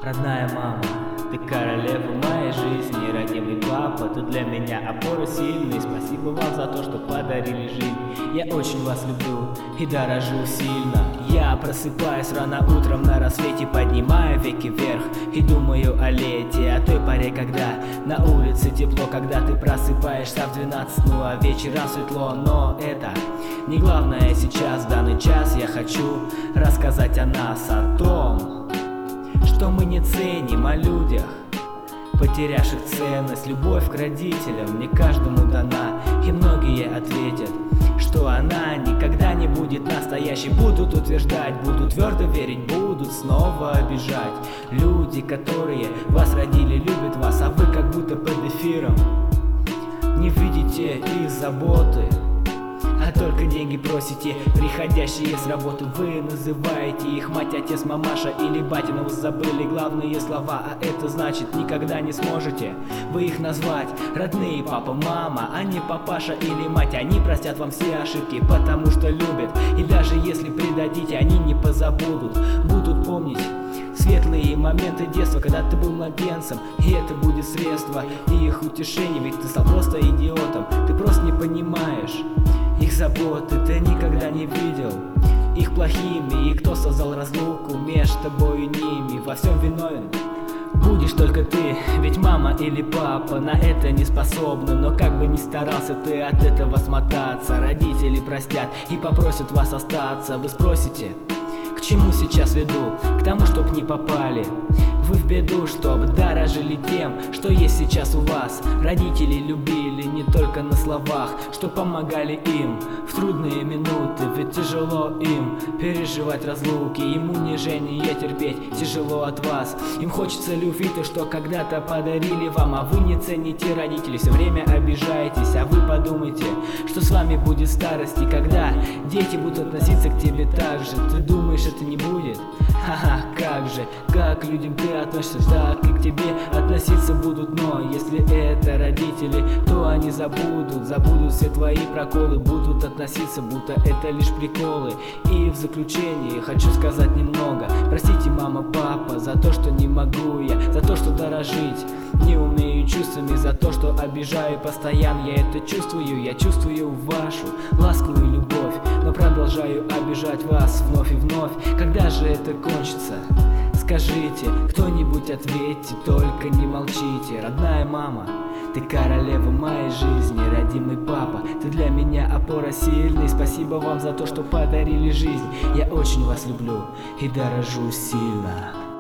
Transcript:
Родная мама, ты королева моей жизни, родимый папа, ты для меня опора сильный. Спасибо вам за то, что подарили жизнь. Я очень вас люблю и дорожу сильно. Я просыпаюсь рано утром на рассвете, поднимаю веки вверх и думаю о лете, о той поре, когда на улице тепло, когда ты просыпаешься в 12, ну а вечером светло. Но это не главное сейчас, в данный час я хочу рассказать о нас, о том, что мы не ценим, о людях, потерявших ценность. Любовь к родителям не каждому дана, и многие ответят, что она никогда не будет настоящей. Будут утверждать, будут твердо верить, будут снова обижать. Люди, которые вас родили, любят вас, а вы как будто под эфиром не видите их заботы, а только деньги просите, приходящие с работы. Вы называете их мать, отец, мамаша или батя, но вы забыли главные слова, а это значит никогда не сможете вы их назвать. Родные папа, мама, а не папаша или мать. Они простят вам все ошибки, потому что любят, и даже если предадите, они не позабудут. Будут помнить светлые моменты детства, когда ты был младенцем, и это будет средство их утешения. Ведь ты стал просто идиотом, ты просто не понимаешь их заботы, ты никогда не видел их плохими. И кто создал разлуку между тобой и ними, во всем виновен будешь только ты. Ведь мама или папа на это не способны. Но как бы ни старался ты от этого смотаться, родители простят и попросят вас остаться. Вы спросите, к чему сейчас веду? К тому, чтоб не попали вы в беду, чтобы дорожили тем, что есть сейчас у вас. Родители любили не только на словах, что помогали им в трудные минуты. Ведь тяжело им переживать разлуки, им унижение терпеть тяжело от вас. Им хочется любви, то, что когда-то подарили вам, а вы не цените родителей, все время обижаетесь. А вы подумайте, что с вами будет в старости, когда дети будут относиться к тебе так же. Ты думаешь, это не будет? Ха-ха, как же, как к людям ты относишься, так и к тебе относиться будут. Но если это родители, то они забудут все твои проколы, будут относиться, будто это лишь приколы. И в заключение хочу сказать немного. Простите, мама, папа, за то, что не могу я, за то, что дорожить не умею чувствами, за то, что обижаю постоянно. Я это чувствую, я чувствую вашу ласковую любовь, но продолжаю обижать вас вновь и вновь. Когда же это кончится? Скажите, кто-нибудь ответьте, только не молчите. Родная мама, ты королева моей жизни, родимый папа, ты для меня опора сильный. Спасибо вам за то, что подарили жизнь. Я очень вас люблю и дорожу сильно.